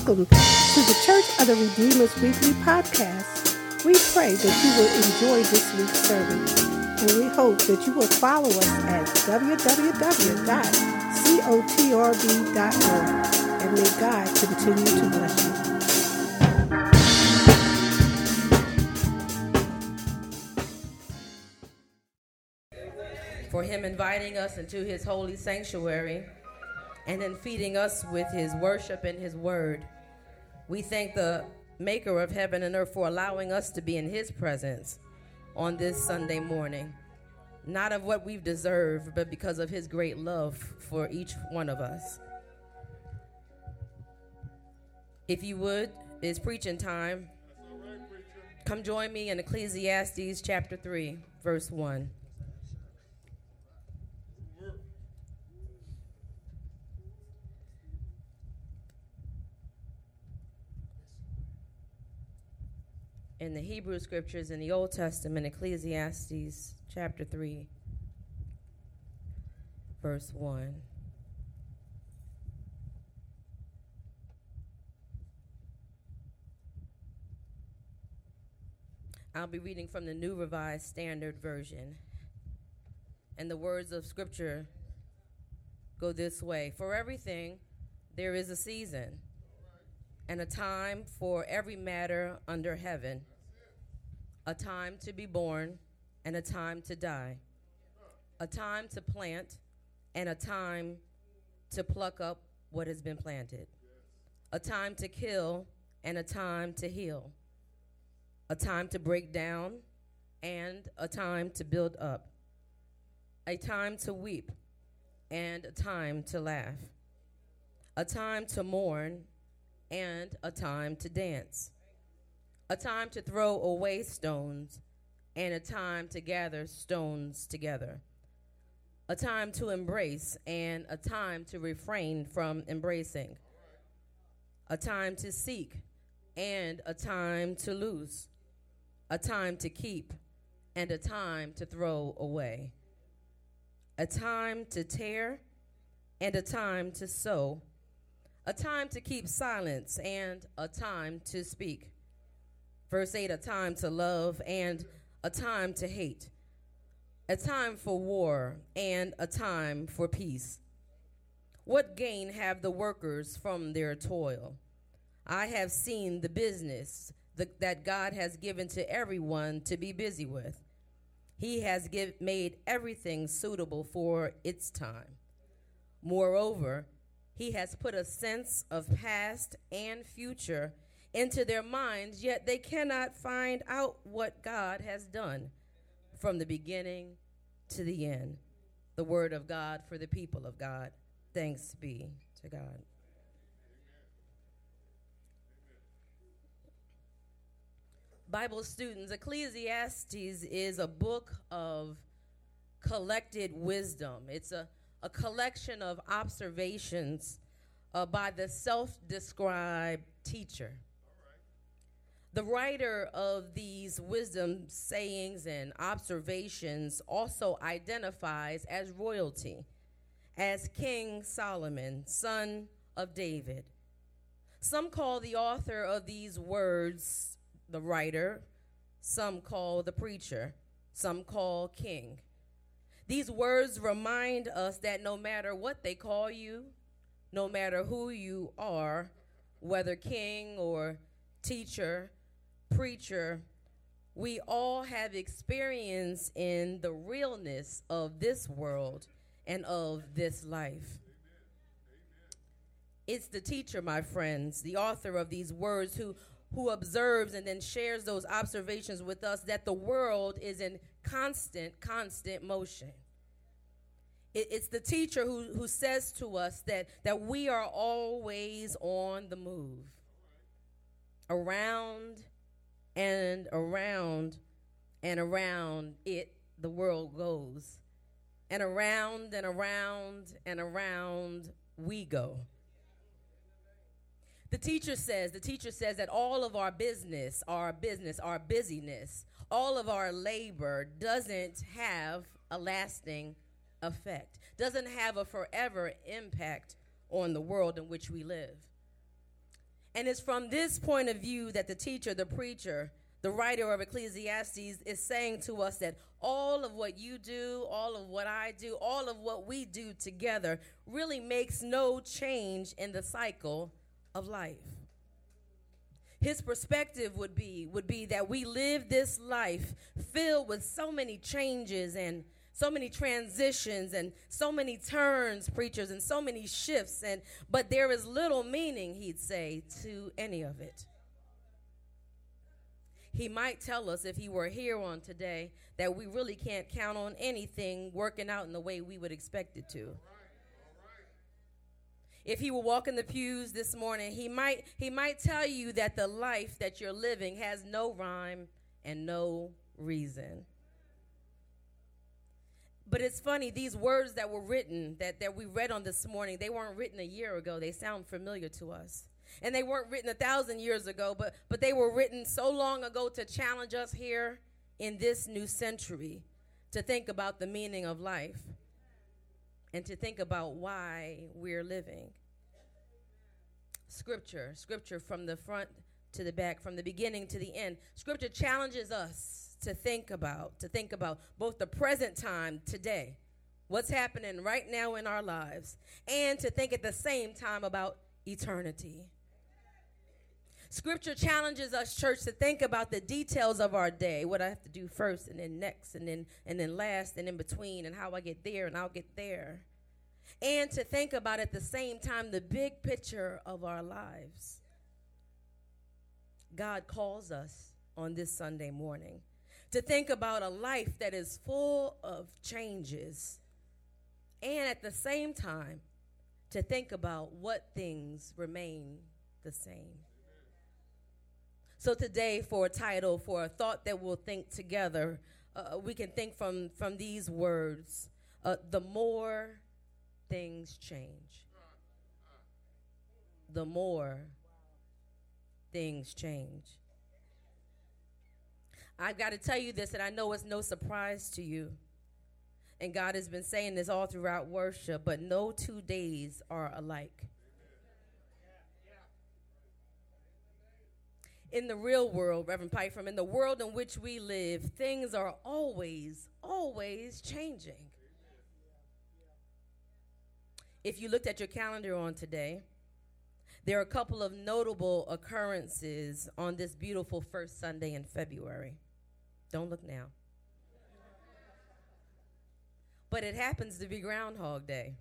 welcome to the Church of the Redeemer's Weekly Podcast. We pray that you will enjoy this week's service, and we hope that you will follow us at www.cotrb.org, and may God continue to bless you. For him inviting us into his holy sanctuary and then feeding us with his worship and his word. We thank the maker of heaven and earth for allowing us to be in his presence on this Sunday morning. Not of what we've deserved, but because of his great love for each one of us. If you would, it's preaching time. Come join me in Ecclesiastes chapter 3, verse 1. In the Hebrew scriptures in the Old Testament, Ecclesiastes chapter 3, verse 1. I'll be reading from the New Revised Standard Version. And the words of scripture go this way. For everything there is a season, and a time for every matter under heaven, a time to be born and a time to die, a time to plant and a time to pluck up what has been planted, a time to kill and a time to heal, a time to break down and a time to build up, a time to weep and a time to laugh, a time to mourn and a time to dance, a time to throw away stones and a time to gather stones together, a time to embrace and a time to refrain from embracing, a time to seek and a time to lose, a time to keep and a time to throw away, a time to tear and a time to sow, a time to keep silence and a time to speak. Verse 8, a time to love and a time to hate, a time for war and a time for peace. What gain have the workers from their toil? I have seen the business that God has given to everyone to be busy with. He has made everything suitable for its time. Moreover, he has put a sense of past and future into their minds, yet they cannot find out what God has done from the beginning to the end. The word of God for the people of God. Thanks be to God. Bible students, Ecclesiastes is a book of collected wisdom. It's a collection of observations by the self-described teacher. The writer of these wisdom sayings and observations also identifies as royalty, as King Solomon, son of David. Some call the author of these words the writer, some call the preacher, some call king. These words remind us that no matter what they call you, no matter who you are, whether king or teacher, preacher, we all have experience in the realness of this world and of this life. It's the teacher, my friends, the author of these words who observes and then shares those observations with us that the world is in constant motion. It's the teacher who says to us that we are always on the move. Around and around and around it, the world goes. And around and around and around we go. The teacher says that all of our business, our busyness, all of our labor doesn't have a lasting effect, doesn't have a forever impact on the world in which we live. And it's from this point of view that the teacher, the preacher, the writer of Ecclesiastes is saying to us that all of what you do, all of what I do, all of what we do together really makes no change in the cycle of life. His perspective would be that we live this life filled with so many changes and so many transitions and so many turns, preachers, and so many shifts, but there is little meaning, he'd say, to any of it. He might tell us, if he were here on today, that we really can't count on anything working out in the way we would expect it to. If he were walking the pews this morning, he might tell you that the life that you're living has no rhyme and no reason. But it's funny, these words that were written, that we read on this morning, they weren't written a year ago. They sound familiar to us. And they weren't written 1,000 years ago, but they were written so long ago to challenge us here in this new century to think about the meaning of life and to think about why we're living. Scripture from the front to the back, from the beginning to the end. Scripture challenges us to think about both the present time today, what's happening right now in our lives, and to think at the same time about eternity. Scripture challenges us, church, to think about the details of our day, what I have to do first and then next and then last and in between, and how I get there and I'll get there. And to think about at the same time the big picture of our lives. God calls us on this Sunday morning to think about a life that is full of changes, and at the same time to think about what things remain the same. So today, for a title, for a thought that we'll think together, we can think from these words, the more things change. The more things change. I've got to tell you this, and I know it's no surprise to you. And God has been saying this all throughout worship, but no 2 days are alike. In the real world, Reverend Pyfrom, in the world in which we live, things are always, always changing. If you looked at your calendar on today, there are a couple of notable occurrences on this beautiful first Sunday in February. Don't look now. But it happens to be Groundhog Day.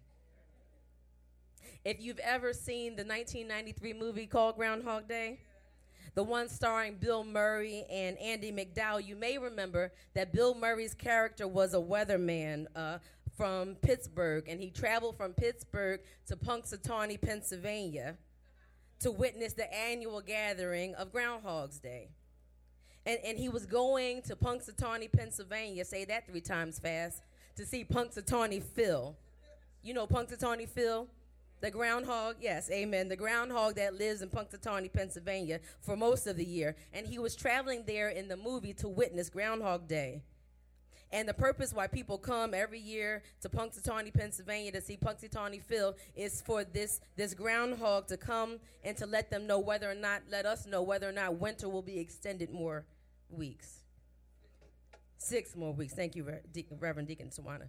If you've ever seen the 1993 movie called Groundhog Day, the one starring Bill Murray and Andie MacDowell, you may remember that Bill Murray's character was a weatherman from Pittsburgh, and he traveled from Pittsburgh to Punxsutawney, Pennsylvania, to witness the annual gathering of Groundhog's Day. And he was going to Punxsutawney, Pennsylvania, say that 3 times fast, to see Punxsutawney Phil. You know Punxsutawney Phil? The groundhog? Yes, amen. The groundhog that lives in Punxsutawney, Pennsylvania for most of the year. And he was traveling there in the movie to witness Groundhog Day. And the purpose why people come every year to Punxsutawney, Pennsylvania to see Punxsutawney Phil is for this groundhog to come and to let us know whether or not winter will be extended more weeks. 6 more weeks. Thank you, Reverend Deacon Tawana.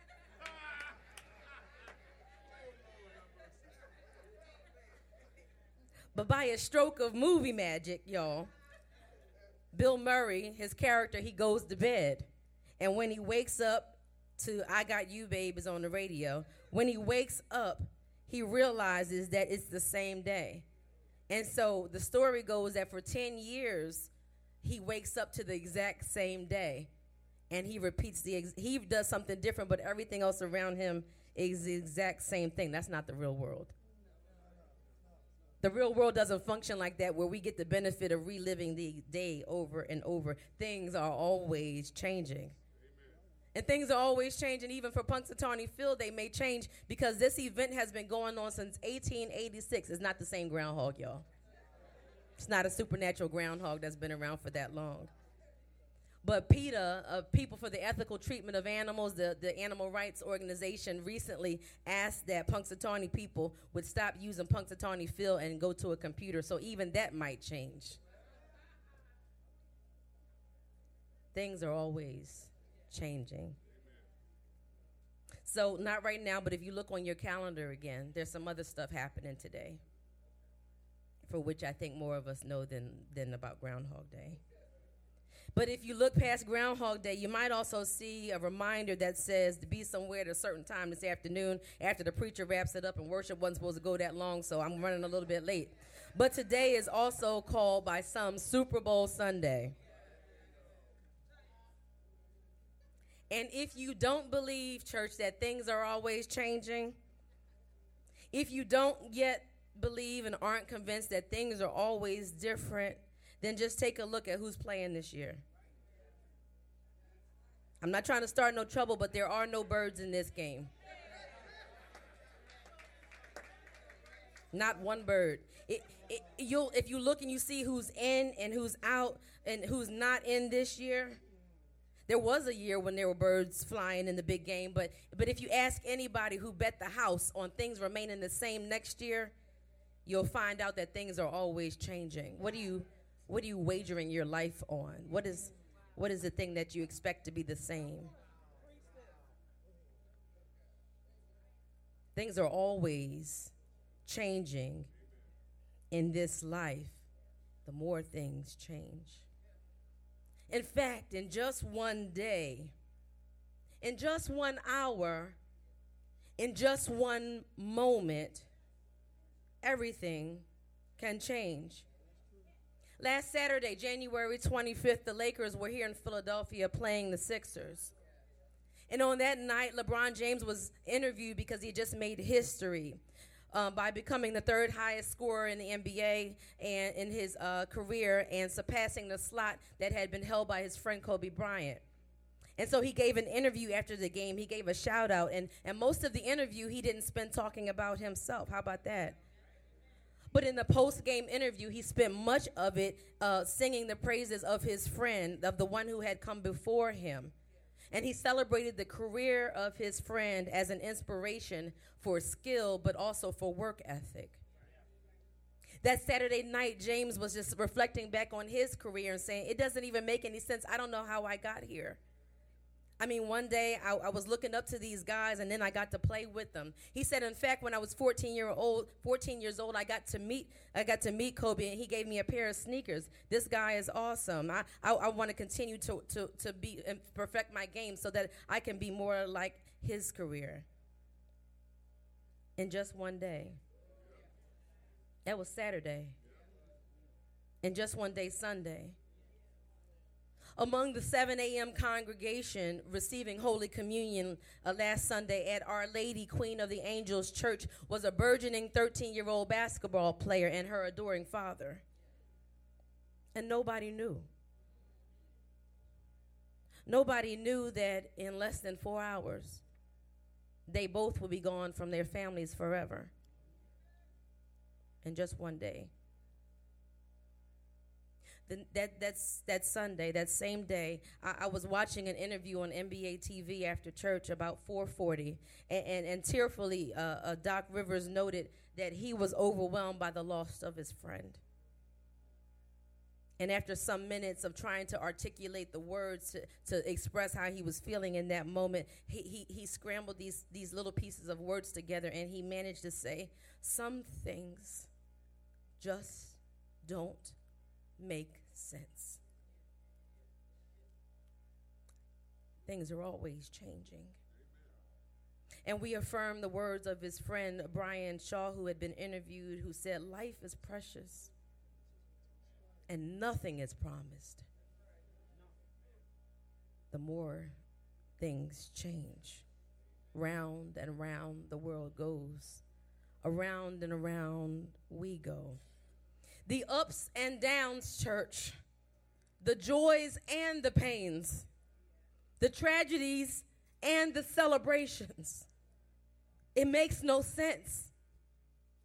But by a stroke of movie magic, y'all, Bill Murray, his character, he goes to bed. And when he wakes up to I Got You, Babe is on the radio, when he wakes up, he realizes that it's the same day. And so the story goes that for 10 years, he wakes up to the exact same day. And he repeats he does something different, but everything else around him is the exact same thing. That's not the real world. The real world doesn't function like that, where we get the benefit of reliving the day over and over. Things are always changing. Amen. And things are always changing. Even for Punxsutawney Phil, they may change because this event has been going on since 1886. It's not the same groundhog, y'all. It's not a supernatural groundhog that's been around for that long. But PETA, People for the Ethical Treatment of Animals, the animal rights organization, recently asked that Punxsutawney people would stop using Punxsutawney Phil and go to a computer. So even that might change. Things are always changing. So not right now, but if you look on your calendar again, there's some other stuff happening today, for which I think more of us know than about Groundhog Day. But if you look past Groundhog Day, you might also see a reminder that says to be somewhere at a certain time this afternoon after the preacher wraps it up, and worship wasn't supposed to go that long, so I'm running a little bit late. But today is also called by some Super Bowl Sunday. And if you don't believe, church, that things are always changing, if you don't yet believe and aren't convinced that things are always different, then just take a look at who's playing this year. I'm not trying to start no trouble, but there are no birds in this game. Not one bird. If you look and you see who's in and who's out and who's not in this year, there was a year when there were birds flying in the big game, but if you ask anybody who bet the house on things remaining the same next year, you'll find out that things are always changing. What are you wagering your life on? What is the thing that you expect to be the same? Things are always changing in this life. The more things change. In fact, in just one day, in just 1 hour, in just one moment, everything can change. Last Saturday, January 25th, the Lakers were here in Philadelphia playing the Sixers. And on that night, LeBron James was interviewed because he just made history by becoming the third highest scorer in the NBA and in his career, and surpassing the slot that had been held by his friend Kobe Bryant. And so he gave an interview after the game. He gave a shout out, and most of the interview he didn't spend talking about himself. How about that? But in the post-game interview, he spent much of it singing the praises of his friend, of the one who had come before him. And he celebrated the career of his friend as an inspiration for skill, but also for work ethic. That Saturday night, James was just reflecting back on his career and saying, it doesn't even make any sense. I don't know how I got here. I mean, one day I was looking up to these guys, and then I got to play with them. He said, in fact, when I was 14 years old, I got to meet Kobe, and he gave me a pair of sneakers. This guy is awesome. I want to continue to be and perfect my game so that I can be more like his career. In just one day. That was Saturday. In just one day, Sunday. Among the 7 a.m. congregation receiving Holy Communion last Sunday at Our Lady, Queen of the Angels Church, was a burgeoning 13-year-old basketball player and her adoring father. And nobody knew. Nobody knew that in less than 4 hours, they both would be gone from their families forever. In just one day. That Sunday, that same day, I was watching an interview on NBA TV after church about 4:40, and tearfully, Doc Rivers noted that he was overwhelmed by the loss of his friend. And after some minutes of trying to articulate the words to express how he was feeling in that moment, he scrambled these little pieces of words together, and he managed to say, some things just don't make sense. Things are always changing. And we affirm the words of his friend Brian Shaw, who had been interviewed, who said, life is precious and nothing is promised. The more things change, round and round the world goes, around and around we go. The ups and downs, church, the joys and the pains, the tragedies and the celebrations. It makes no sense.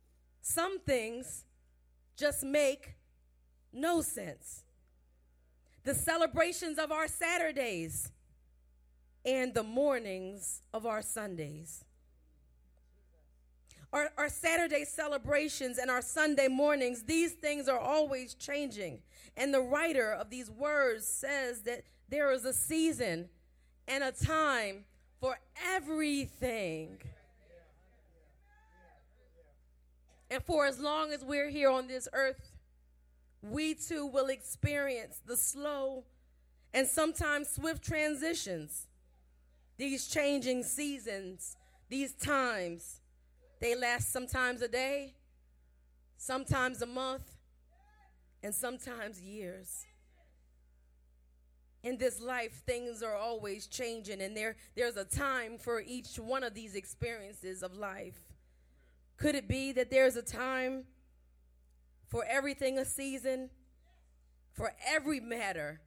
Some things just make no sense. the celebrations of our Saturdays, and the mornings of our Sundays. Our Saturday celebrations and our Sunday mornings, these things are always changing. And the writer of these words says that there is a season and a time for everything. And for as long as we're here on this earth, we too will experience the slow and sometimes swift transitions. These changing seasons, these times, they last sometimes a day, sometimes a month, and sometimes years. In this life, things are always changing, and there's a time for each one of these experiences of life. Could it be that there's a time for everything, a season, for every matter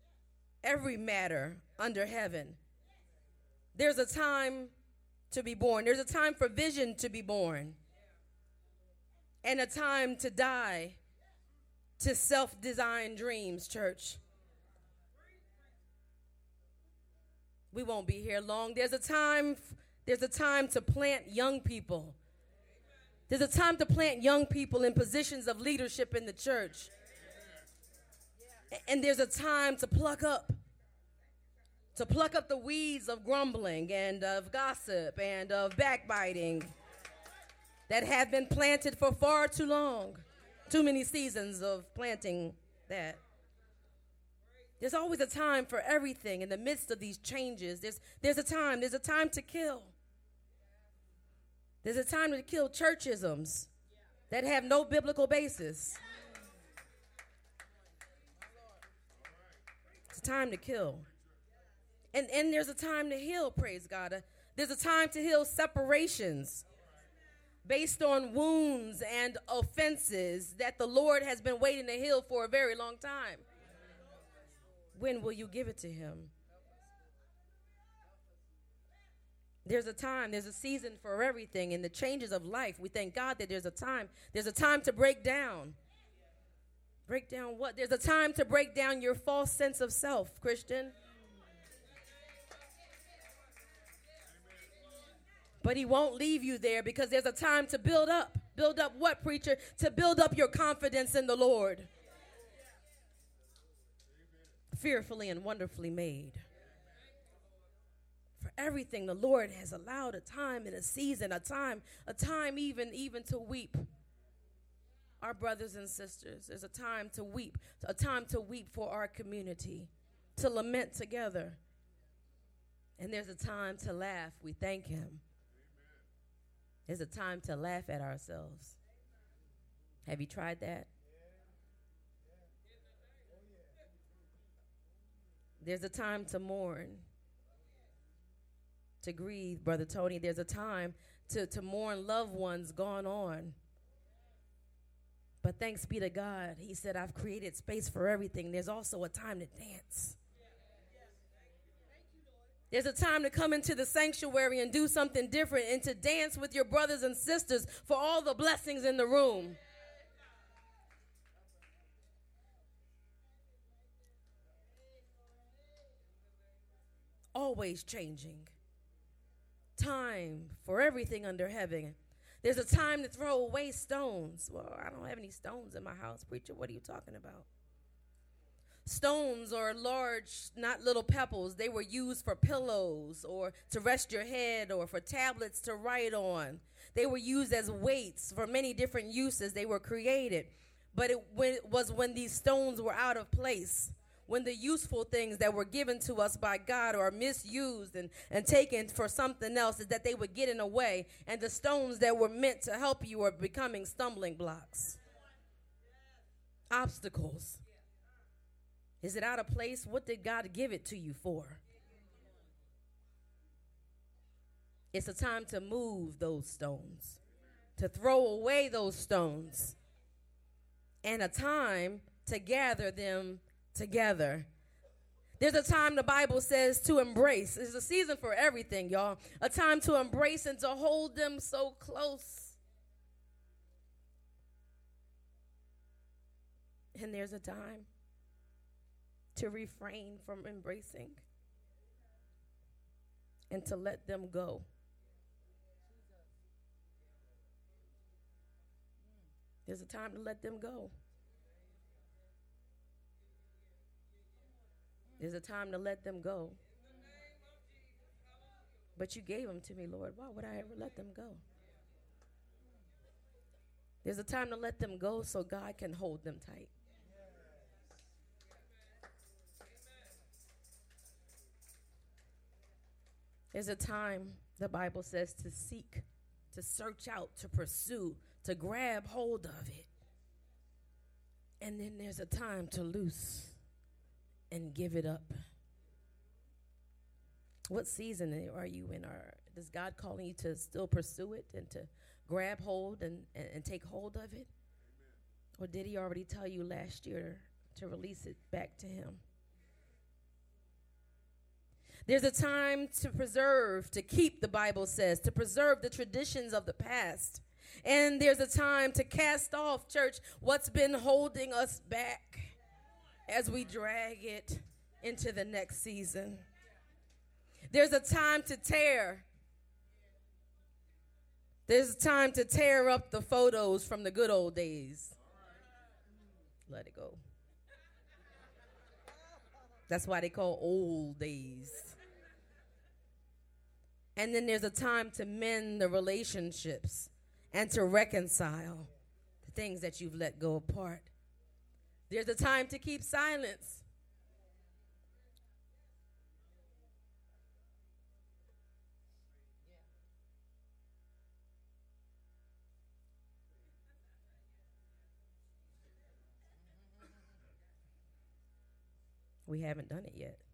under heaven? There's a time to be born. There's a time for vision to be born, and a time to die to self-designed dreams, church. We won't be here long. There's a time to plant young people. There's a time to plant young people in positions of leadership in the church. And there's a time to pluck up the weeds of grumbling and of gossip and of backbiting that have been planted for far too long. Too many seasons of planting that. There's always a time for everything in the midst of these changes. There's a time to kill. There's a time to kill churchisms that have no biblical basis. It's a time to kill. And there's a time to heal, praise God. There's a time to heal separations based on wounds and offenses that the Lord has been waiting to heal for a very long time. When will you give it to him? There's a time, there's a season for everything. In the changes of life, we thank God that there's a time to break down. Break down what? There's a time to break down your false sense of self, Christian. But he won't leave you there, because there's a time to build up. Build up what, preacher? To build up your confidence in the Lord. Fearfully and wonderfully made. For everything, the Lord has allowed a time and a season, a time even to weep. Our brothers and sisters, there's a time to weep for our community, to lament together. And there's a time to laugh. We thank him. There's a time to laugh at ourselves. Have you tried that? There's a time to mourn, to grieve, Brother Tony. There's a time to mourn loved ones gone on. But thanks be to God, he said, I've created space for everything. There's also a time to dance. There's a time to come into the sanctuary and do something different, and to dance with your brothers and sisters for all the blessings in the room. Always changing. Time for everything under heaven. There's a time to throw away stones. Well, I don't have any stones in my house. Preacher, what are you talking about? Stones are large, not little pebbles. They were used for pillows or to rest your head or for tablets to write on. They were used as weights for many different uses. They were created. But it was when these stones were out of place, when the useful things that were given to us by God are misused and taken for something else, is that they would get in the way, and the stones that were meant to help you are becoming stumbling blocks, obstacles. Is it out of place? What did God give it to you for? It's a time to move those stones, to throw away those stones, and a time to gather them together. There's a time, the Bible says, to embrace. There's a season for everything, y'all. A time to embrace and to hold them so close. And there's a time to refrain from embracing and to let them go. There's a time to let them go. There's a time to let them go. But you gave them to me, Lord. Why would I ever let them go? There's a time to let them go so God can hold them tight. There's a time, the Bible says, to seek, to search out, to pursue, to grab hold of it. And then there's a time to loose and give it up. What season are you in? Is God calling you to still pursue it and to grab hold and take hold of it? Or did he already tell you last year to release it back to him? There's a time to preserve, to keep, the Bible says, to preserve the traditions of the past. And there's a time to cast off, church, what's been holding us back as we drag it into the next season. There's a time to tear. There's a time to tear up the photos from the good old days. Let it go. That's why they call old days. And then there's a time to mend the relationships and to reconcile the things that you've let go apart. There's a time to keep silence. We haven't done it yet.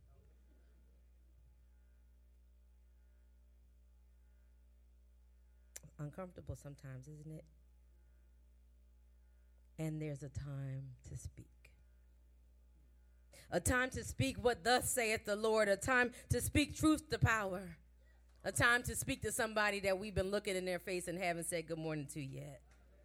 Uncomfortable sometimes, isn't it? And there's a time to speak. A time to speak what thus saith the Lord. A time to speak truth to power. A time to speak to somebody that we've been looking in their face and haven't said good morning to yet.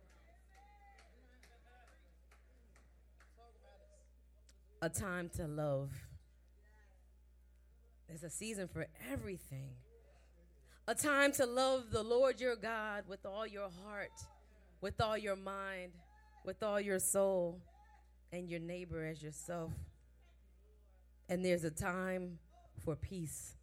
A time to love. There's a season for everything. A time to love the Lord your God with all your heart, with all your mind, with all your soul, and your neighbor as yourself. And there's a time for peace.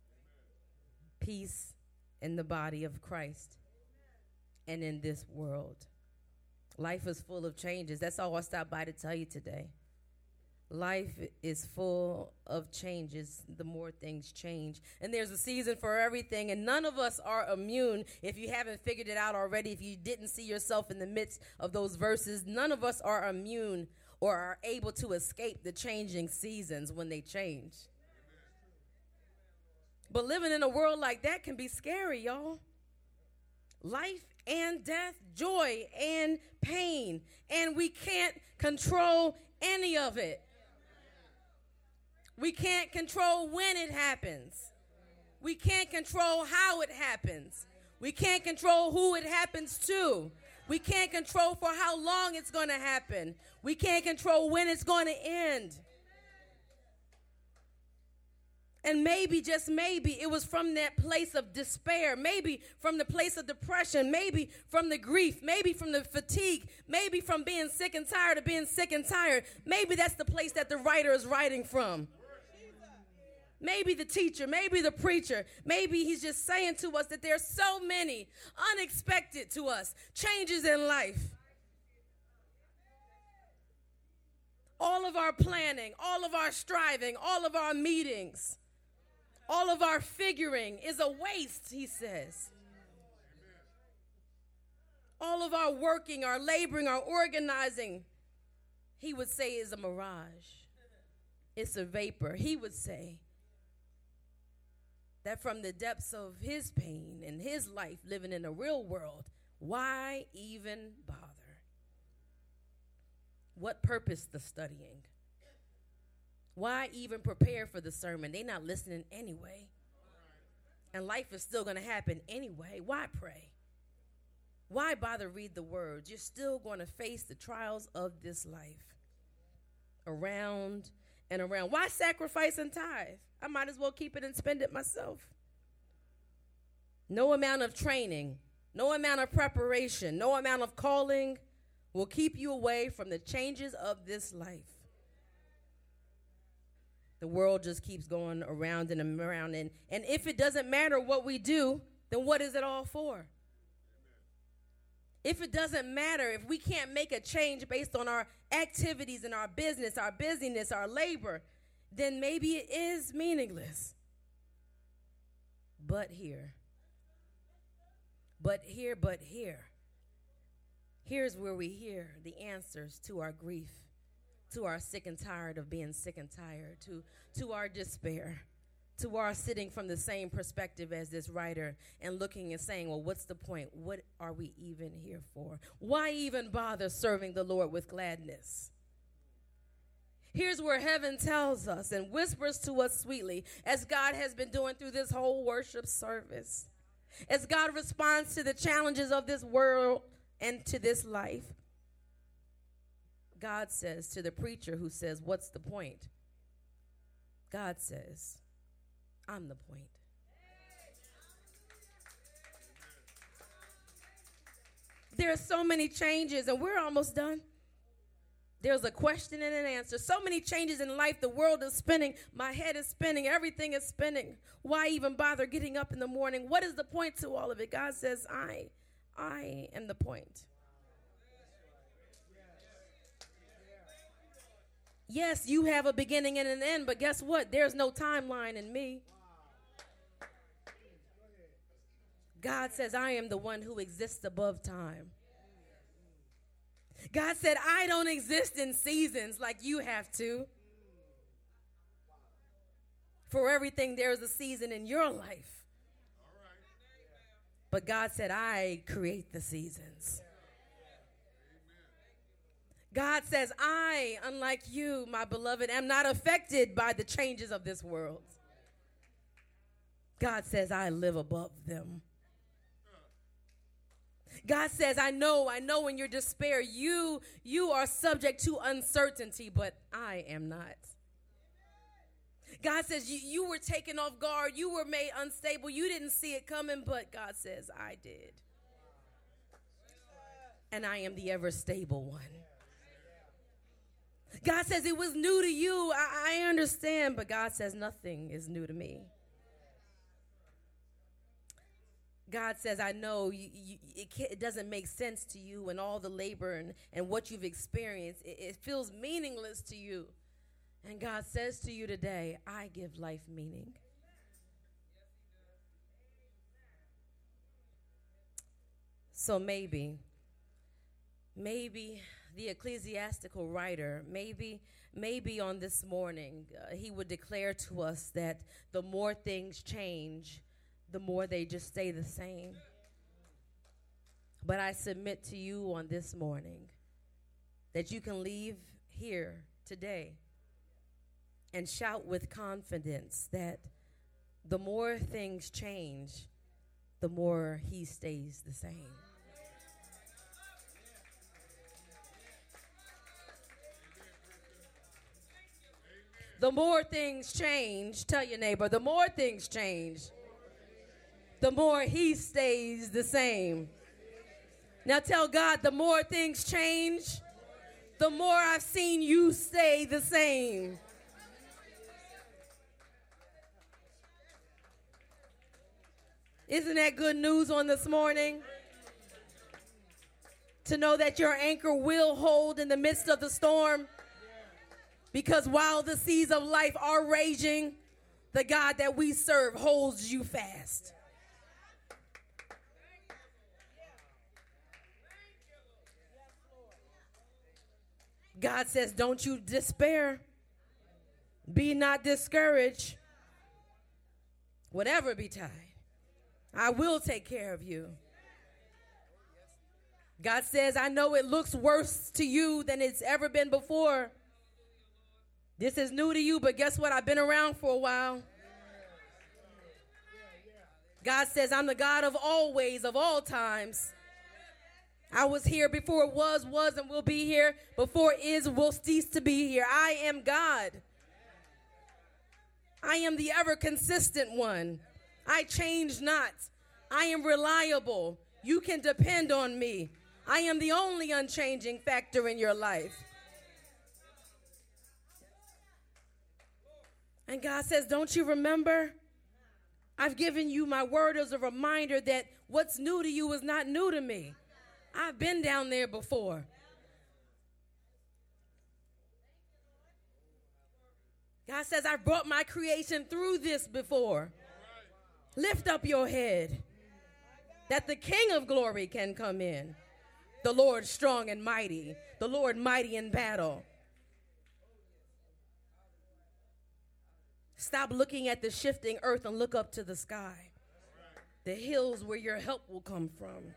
Peace in the body of Christ and in this world. Life is full of changes. That's all I stopped by to tell you today. Life is full of changes. The more things change. And there's a season for everything. And none of us are immune. If you haven't figured it out already, if you didn't see yourself in the midst of those verses, none of us are immune or are able to escape the changing seasons when they change. But living in a world like that can be scary, y'all. Life and death, joy and pain. And we can't control any of it. We can't control when it happens. We can't control how it happens. We can't control who it happens to. We can't control for how long it's going to happen. We can't control when it's going to end. And maybe, just maybe, it was from that place of despair, maybe from the place of depression, maybe from the grief, maybe from the fatigue, maybe from being sick and tired of being sick and tired. Maybe that's the place that the writer is writing from. Maybe the teacher, maybe the preacher, maybe he's just saying to us that there's so many unexpected to us changes in life. All of our planning, all of our striving, all of our meetings, all of our figuring is a waste, he says. All of our working, our laboring, our organizing, he would say is a mirage. It's a vapor. He would say that from the depths of his pain and his life living in a real world, why even bother? What purpose the studying? Why even prepare for the sermon? They're not listening anyway. And life is still going to happen anyway. Why pray? Why bother read the words? You're still going to face the trials of this life around and around. Why sacrifice and tithe? I might as well keep it and spend it myself. No amount of training, no amount of preparation, no amount of calling will keep you away from the changes of this life. The world just keeps going around and around. And if it doesn't matter what we do, then what is it all for? If it doesn't matter, if we can't make a change based on our activities and our business, our busyness, our labor, then maybe it is meaningless. But here. Here's where we hear the answers to our grief, to our sick and tired of being sick and tired, to our despair, to our sitting from the same perspective as this writer and looking and saying, well, what's the point? What are we even here for? Why even bother serving the Lord with gladness? Here's where heaven tells us and whispers to us sweetly, as God has been doing through this whole worship service, as God responds to the challenges of this world and to this life. God says to the preacher who says, what's the point? God says, I'm the point. There are so many changes, and we're almost done. There's a question and an answer. So many changes in life. The world is spinning. My head is spinning. Everything is spinning. Why even bother getting up in the morning? What is the point to all of it? God says, I am the point. Yes, you have a beginning and an end, but guess what? There's no timeline in me. God says, I am the one who exists above time. God said, I don't exist in seasons like you have to. For everything, there is a season in your life. But God said, I create the seasons. God says, I, unlike you, my beloved, am not affected by the changes of this world. God says, I live above them. God says, I know in your despair, you are subject to uncertainty, but I am not. God says, you were taken off guard. You were made unstable. You didn't see it coming, but God says, I did. And I am the ever stable one. God says, it was new to you. I understand, but God says, nothing is new to me. God says, I know it doesn't make sense to you and all the labor and what you've experienced. It feels meaningless to you. And God says to you today, I give life meaning. So maybe the ecclesiastical writer, maybe on this morning, he would declare to us that the more things change, the more they just stay the same. But I submit to you on this morning that you can leave here today and shout with confidence that the more things change, the more he stays the same. The more things change, tell your neighbor, the more things change, the more he stays the same. Now tell God, the more things change, the more I've seen you stay the same. Isn't that good news on this morning? To know that your anchor will hold in the midst of the storm. Because while the seas of life are raging, the God that we serve holds you fast. God says, don't you despair. Be not discouraged. Whatever betide, I will take care of you. God says, I know it looks worse to you than it's ever been before. This is new to you, but guess what? I've been around for a while. God says, I'm the God of always, of all times. I was here before it was, and will be here. Before it is, will cease to be here. I am God. I am the ever consistent one. I change not. I am reliable. You can depend on me. I am the only unchanging factor in your life. And God says, don't you remember? I've given you my word as a reminder that what's new to you is not new to me. I've been down there before. God says, I've brought my creation through this before. Lift up your head that the King of glory can come in. The Lord strong and mighty. The Lord mighty in battle. Stop looking at the shifting earth and look up to the sky. The hills where your help will come from.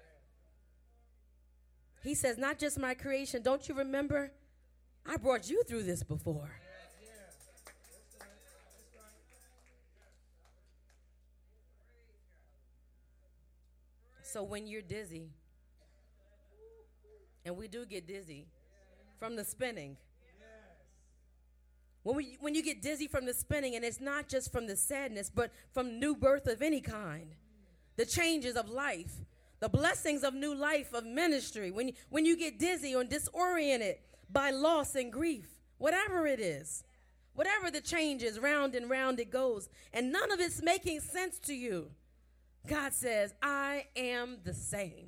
He says, not just my creation. Don't you remember? I brought you through this before. So when you're dizzy, and we do get dizzy from the spinning. When you get dizzy from the spinning, and it's not just from the sadness, but from new birth of any kind, the changes of life, the blessings of new life, of ministry, when you get dizzy or disoriented by loss and grief, whatever it is, whatever the changes, round and round it goes, and none of it's making sense to you, God says, I am the same.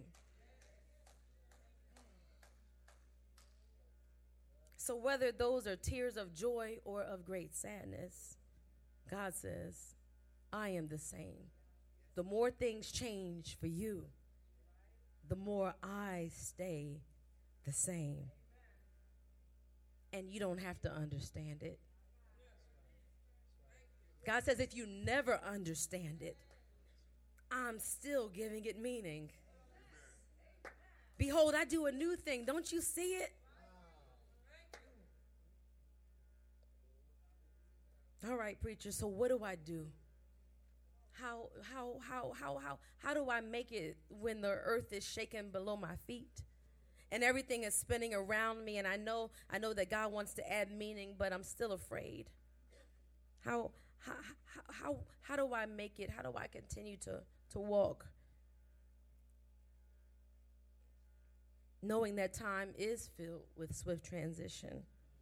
So whether those are tears of joy or of great sadness, God says, I am the same. The more things change for you, the more I stay the same. And you don't have to understand it. God says, if you never understand it, I'm still giving it meaning. Behold, I do a new thing. Don't you see it? All right, preacher, so what do I do? How do I make it when the earth is shaking below my feet and everything is spinning around me, and I know that God wants to add meaning, but I'm still afraid? How do I make it? How do I continue to walk? Knowing that time is filled with swift transition.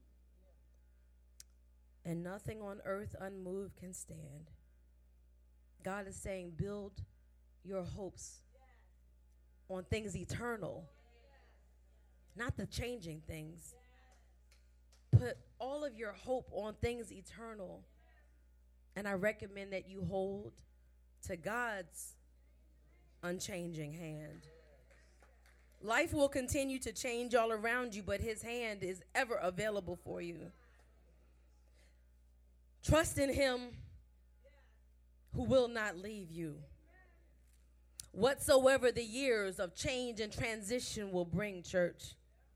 And nothing on earth unmoved can stand. God is saying, build your hopes on things eternal, not the changing things. Put all of your hope on things eternal. And I recommend that you hold to God's unchanging hand. Life will continue to change all around you, but his hand is ever available for you. Trust in him who will not leave you. Whatsoever the years of change and transition will bring, church.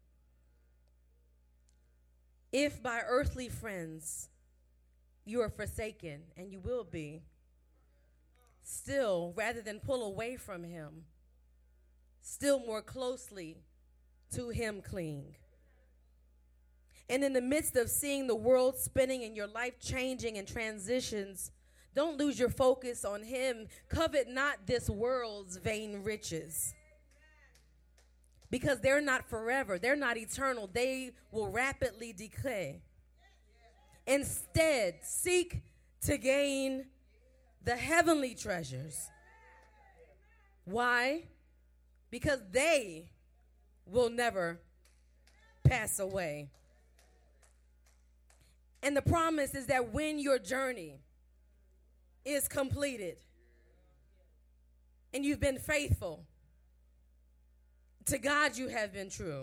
If by earthly friends you are forsaken, and you will be, still, rather than pull away from him, still more closely to him cling. And in the midst of seeing the world spinning and your life changing and transitions, don't lose your focus on him. Covet not this world's vain riches, because they're not forever. They're not eternal. They will rapidly decay. Instead, seek to gain the heavenly treasures. Why? Because they will never pass away. And the promise is that when your journey is completed and you've been faithful, to God you have been true,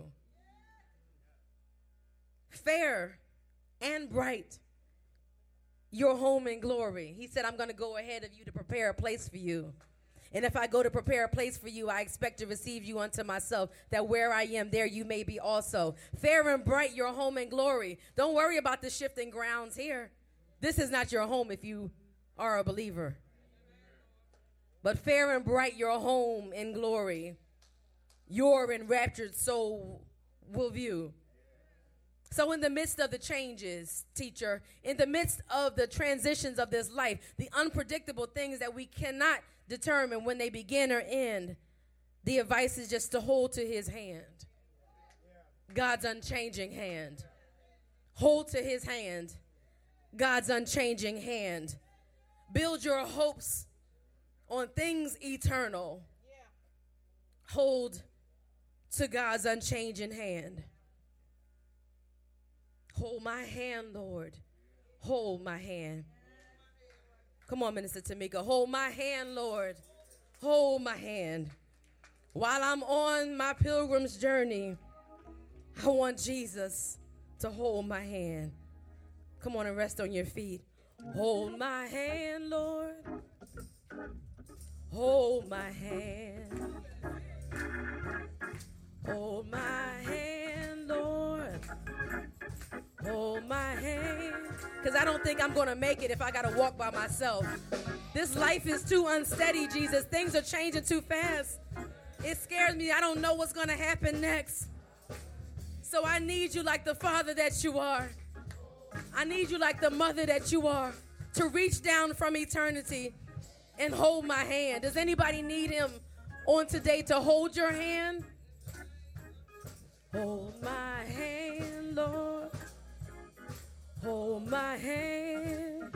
fair and bright, your home in glory. He said, I'm going to go ahead of you to prepare a place for you. And if I go to prepare a place for you, I expect to receive you unto myself, that where I am, there you may be also. Fair and bright, your home in glory. Don't worry about the shifting grounds here. This is not your home if you are a believer. But fair and bright, your home in glory. Your enraptured soul will view. So in the midst of the changes, teacher, in the midst of the transitions of this life, the unpredictable things that we cannot determine when they begin or end, the advice is just to hold to his hand. God's unchanging hand. Hold to his hand. God's unchanging hand. Build your hopes on things eternal. Hold to God's unchanging hand. Hold my hand, Lord. Hold my hand. Come on, Minister Tamika. Hold my hand, Lord. Hold my hand. While I'm on my pilgrim's journey, I want Jesus to hold my hand. Come on and rest on your feet. Hold my hand, Lord. Hold my hand. Hold my hand, Lord. Hold my hand. Because I don't think I'm going to make it if I got to walk by myself. This life is too unsteady, Jesus. Things are changing too fast. It scares me. I don't know what's going to happen next. So I need you like the father that you are. I need you like the mother that you are to reach down from eternity and hold my hand. Does anybody need him on today to hold your hand? Hold my hand, Lord. Hold my hand.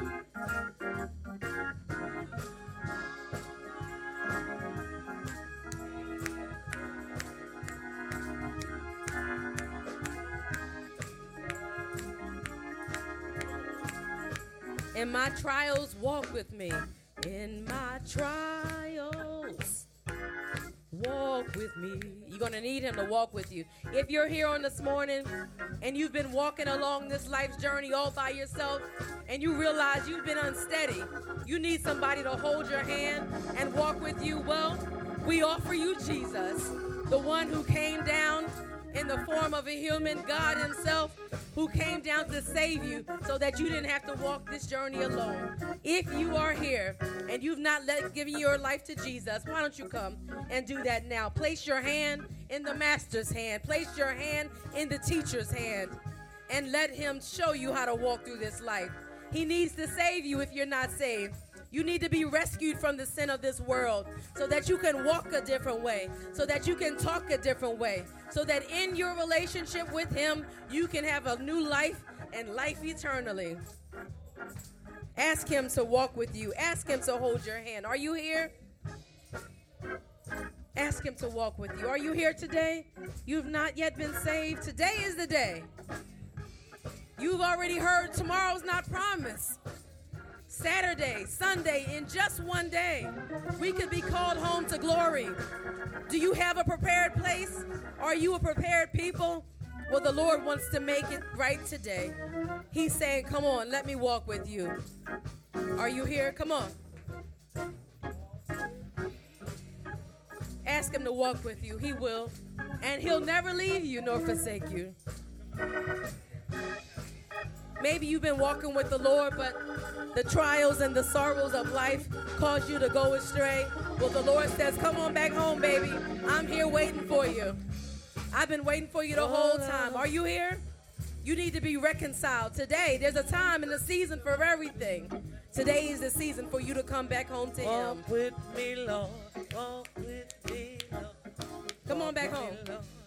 In my trials, walk with me. In my trials, walk with me. You're going to need him to walk with you. If you're here on this morning and you've been walking along this life's journey all by yourself and you realize you've been unsteady, you need somebody to hold your hand and walk with you. Well, we offer you Jesus, the one who came down in the form of a human, God himself, who came down to save you so that you didn't have to walk this journey alone. If you are here and you've not given your life to Jesus, why don't you come and do that now? Place your hand in the master's hand. Place your hand in the teacher's hand and let him show you how to walk through this life. He needs to save you if you're not saved. You need to be rescued from the sin of this world so that you can walk a different way, so that you can talk a different way, so that in your relationship with him, you can have a new life and life eternally. Ask him to walk with you. Ask him to hold your hand. Are you here? Ask him to walk with you. Are you here today? You've not yet been saved. Today is the day. You've already heard tomorrow's not promised. Saturday, Sunday, in just one day, we could be called home to glory. Do you have a prepared place? Are you a prepared people? Well, the Lord wants to make it right today. He's saying, come on, let me walk with you. Are you here? Come on. Ask him to walk with you. He will. And he'll never leave you nor forsake you. Maybe you've been walking with the Lord, but the trials and the sorrows of life cause you to go astray. Well, the Lord says, come on back home, baby. I'm here waiting for you. I've been waiting for you the whole time. Are you here? You need to be reconciled. Today, there's a time and a season for everything. Today is the season for you to come back home to him. Walk with me, Lord. Walk with me, Lord. Come on back home.